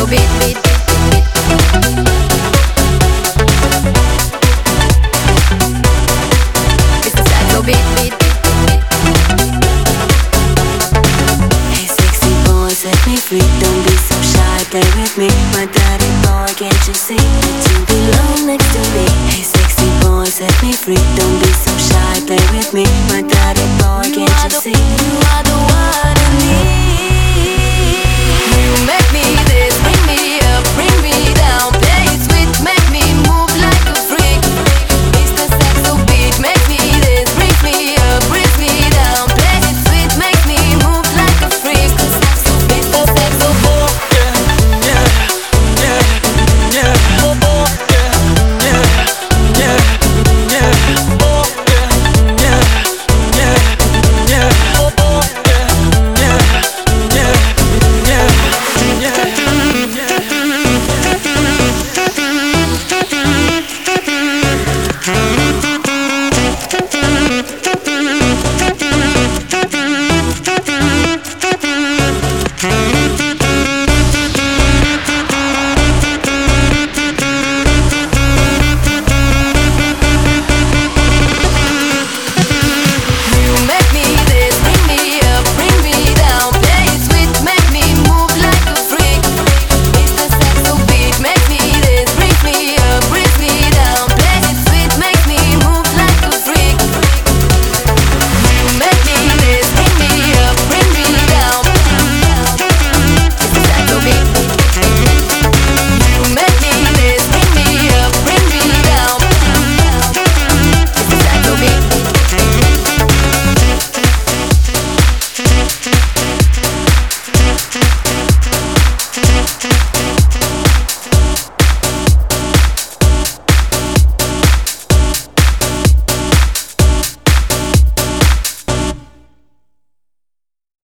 so beat, beat, beat. It's the sad so beat, beat, beat. Hey sexy boy, set me free. Don't be so shy, play with me. My daddy boy, can't you see that you belong next to me? Hey sexy boy, set me free. Don't be so shy, play with me. My daddy boy, can't you see? You are the one.